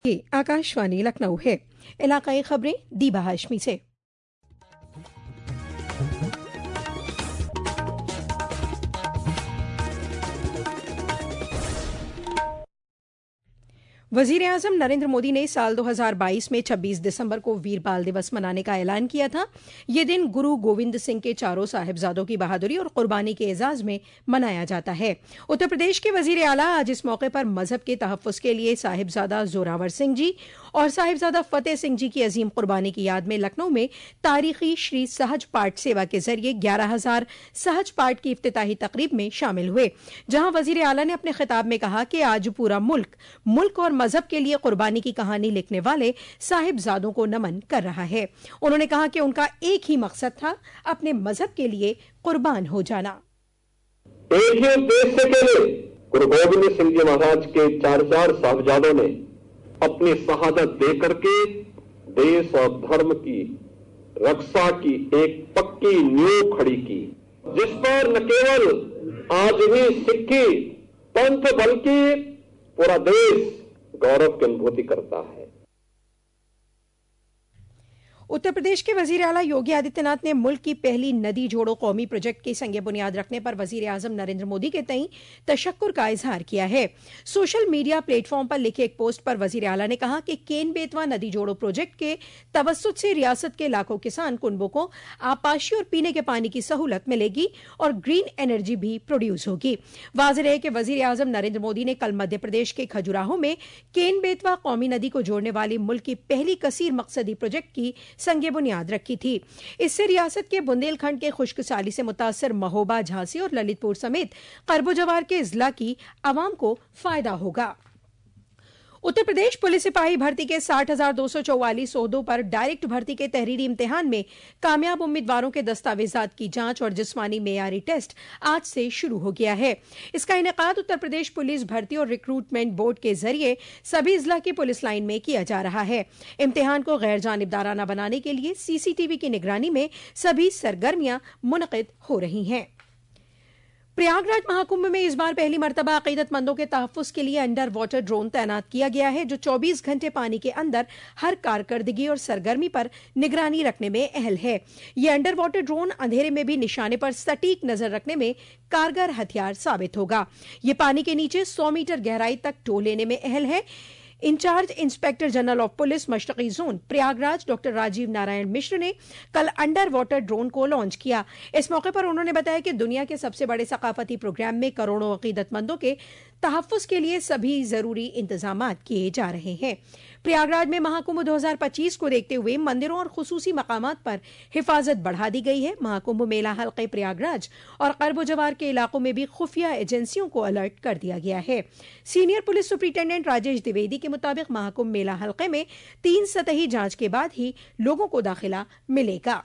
ये आकाशवाणी लखनऊ है। इलाकाई खबरें दीबा हाशमी से। वजीर आजम नरेंद्र मोदी ने साल 2022 में 26 दिसंबर को वीर बाल दिवस मनाने का ऐलान किया था। ये दिन गुरु गोविंद सिंह के चारों साहिबजादों की बहादुरी और कुर्बानी के एजाज में मनाया जाता है। उत्तर प्रदेश के वजीर आला आज इस मौके पर मजहब के तहफ्फुज के लिए साहिबजादा जोरावर सिंह जी और साहिबजादा फतेह सिंह जी की अजीम कुर्बानी की याद में लखनऊ में तारीखी श्री सहज पाठ सेवा के जरिए 11,000 सहज पाठ की इफ्तिताही तकरीब में शामिल हुए, जहां वजीर आला ने अपने खिताब में कहा कि आज पूरा मुल्क और मजहब के लिए कुर्बानी की कहानी लिखने वाले साहिबजादों को नमन कर रहा है। उन्होंने कहा कि उनका एक ही मकसद था, अपने मजहब के लिए कुर्बान हो जाना। एक ही उद्देश्य के लिए गुरु गोविंद सिंह जी महाराज के 4 साहिबजादों ने अपनी शहादत देकर के देश और धर्म की रक्षा की एक पक्की नींव खड़ी की, जिस पर न केवल आज ही सिक्की पंथ बल्कि पूरा देश गौरव की अनुभूति करता है। उत्तर प्रदेश के वजीर आला योगी आदित्यनाथ ने मुल्क की पहली नदी जोड़ो कौमी प्रोजेक्ट की संग बुनियाद रखने पर वजीर आजम नरेंद्र मोदी के तई तशक्कुर का इजहार किया है। सोशल मीडिया प्लेटफॉर्म पर लिखे एक पोस्ट पर वजीर आला ने कहा कि केन बेतवा नदी जोड़ो प्रोजेक्ट के तवस्सुत से रियासत के लाखों किसान कुनबों को आपाशी और पीने के पानी की सहूलत मिलेगी और ग्रीन एनर्जी भी प्रोड्यूस होगी। वाज़ेह है कि वजीर आजम नरेंद्र मोदी ने कल मध्य प्रदेश के खजुराहो में केन बेतवा कौमी नदी को जोड़ने वाली मुल्क की पहली कसीर मकसदी प्रोजेक्ट की संग बुनियाद रखी थी। इससे रियासत के बुंदेलखंड के खुश्क साली से मुतासर महोबा, झांसी और ललितपुर समेत करबो जवार के इजला की आवाम को फायदा होगा। उत्तर प्रदेश पुलिस सिपाही भर्ती के 60,244 ओहदों पर डायरेक्ट भर्ती के तहरीरी इम्तिहान में कामयाब उम्मीदवारों के दस्तावेजात की जांच और जिस्मानी मेयारी टेस्ट आज से शुरू हो गया है। इसका इनेकाद उत्तर प्रदेश पुलिस भर्ती और रिक्रूटमेंट बोर्ड के जरिए सभी जिला की पुलिस लाइन में किया जा रहा है। इम्तिहान को गैर जानिबदाराना बनाने के लिए सीसीटीवी की निगरानी में सभी सरगर्मियां मुनक़िद हो रही हैं। प्रयागराज महाकुंभ में इस बार पहली मर्तबा अकीदतमंदों के तहफ्फुज के लिए अंडर वाटर ड्रोन तैनात किया गया है, जो 24 घंटे पानी के अंदर हर कारकर्दगी और सरगर्मी पर निगरानी रखने में अहल है। ये अंडर वाटर ड्रोन अंधेरे में भी निशाने पर सटीक नजर रखने में कारगर हथियार साबित होगा। ये पानी के नीचे 100 मीटर गहराई तक टो लेने में अहल है। Incharge inspector general of police मशरकी जोन प्रयागराज डॉक्टर राजीव नारायण मिश्र ने कल अंडर वाटर ड्रोन को लॉन्च किया। इस मौके पर उन्होंने बताया कि दुनिया के सबसे बड़े सकाफती प्रोग्राम में करोड़ों अकीदतमंदों के तहफ्फुज के लिए सभी जरूरी इंतजाम किए जा रहे हैं। प्रयागराज में महाकुंभ 2025 को देखते हुए मंदिरों और खुसूसी मकामात पर हिफाजत बढ़ा दी गई है। महाकुंभ मेला हल्के प्रयागराज और करबो जवार के इलाकों में भी खुफिया एजेंसियों को अलर्ट कर दिया गया है। Senior police superintendent Rajesh Dwivedi के मुताबिक महाकुंभ मेला हल्के में 3 सतही जांच के बाद ही लोगों को दाखिला मिलेगा।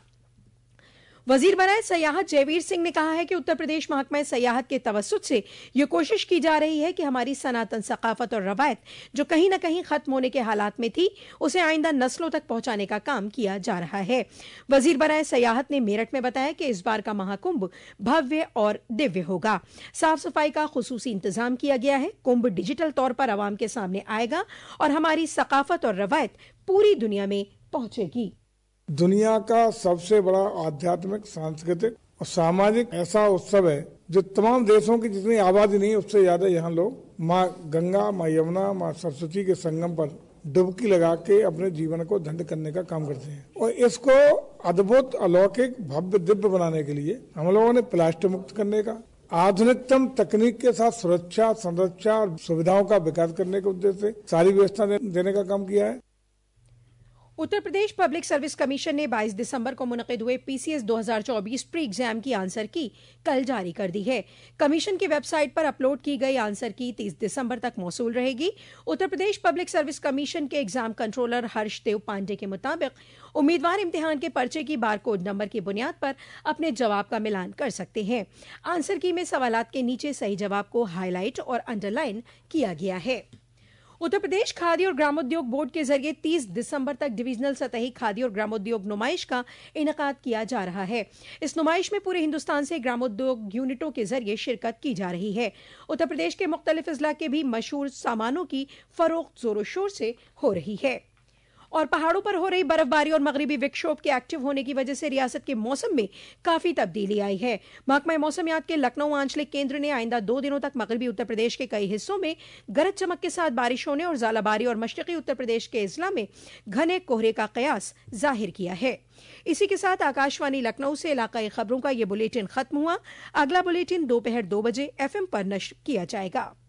वजीर बराए सयाहत जयवीर सिंह ने कहा है कि उत्तर प्रदेश महकमा सयाहत के तवस्सुत से ये कोशिश की जा रही है कि हमारी सनातन सकाफत और रवायत जो कहीं न कहीं खत्म होने के हालात में थी, उसे आइंदा नस्लों तक पहुंचाने का काम किया जा रहा है। वजीर बराए सयाहत ने मेरठ में बताया कि इस बार का महाकुंभ भव्य और दिव्य होगा। साफ सफाई का खुसूसी इंतजाम किया गया है। कुंभ डिजिटल तौर पर आवाम के सामने आएगा और हमारी सकाफत और रवायत पूरी दुनिया में पहुंचेगी। दुनिया का सबसे बड़ा आध्यात्मिक, सांस्कृतिक और सामाजिक ऐसा उत्सव है जो तमाम देशों की जितनी आबादी नहीं उससे ज्यादा यहाँ लोग माँ गंगा, माँ यमुना, माँ सरस्वती के संगम पर डुबकी लगा के अपने जीवन को धन्य करने का काम करते हैं। और इसको अद्भुत, अलौकिक, भव्य, दिव्य बनाने के लिए हम लोगों ने प्लास्टिक मुक्त करने का, आधुनिकतम तकनीक के साथ सुरक्षा, संरक्षा और सुविधाओं का विकास करने के उद्देश्य से सारी व्यवस्था देने का काम किया है। Uttar Pradesh public service commission ने 22 दिसंबर को मुनक़िद हुए पीसीएस 2024 प्री एग्जाम की आंसर की कल जारी कर दी है। कमीशन की वेबसाइट पर अपलोड की गई आंसर की 30 दिसंबर तक मौसूल रहेगी। Uttar Pradesh public service commission के एग्जाम कंट्रोलर हर्षदेव पांडे के मुताबिक उम्मीदवार इम्तिहान के पर्चे की बारकोड नंबर की बुनियाद पर अपने जवाब का मिलान कर सकते हैं। आंसर की में सवालात के नीचे सही जवाब को हाईलाइट और अंडरलाइन किया गया है। उत्तर प्रदेश खादी और ग्रामोद्योग बोर्ड के जरिए 30 दिसंबर तक डिवीजनल सतही खादी और ग्रामोद्योग नुमाइश का इनेकाद किया जा रहा है। इस नुमाइश में पूरे हिंदुस्तान से ग्रामोद्योग यूनिटों के जरिए शिरकत की जा रही है। उत्तर प्रदेश के मुख्तलिफ अजला के भी मशहूर सामानों की फरोख्त जोरों शोर से हो रही है। और पहाड़ों पर हो रही बर्फबारी और मगरिबी विक्षोभ के एक्टिव होने की वजह से रियासत के मौसम में काफी तब्दीली आई है। महकमा मौसमियात के लखनऊ आंचलिक केंद्र ने आइंदा 2 दिनों तक मगरिबी उत्तर प्रदेश के कई हिस्सों में गरज चमक के साथ बारिश होने और ज़ालाबारी और मशरकी उत्तर प्रदेश के इजला में घने कोहरे का कयास जाहिर किया है। इसी के साथ आकाशवाणी लखनऊ से इलाकाई खबरों का ये बुलेटिन खत्म हुआ। अगला बुलेटिन दोपहर 2 बजे FM पर नश्र किया जाएगा।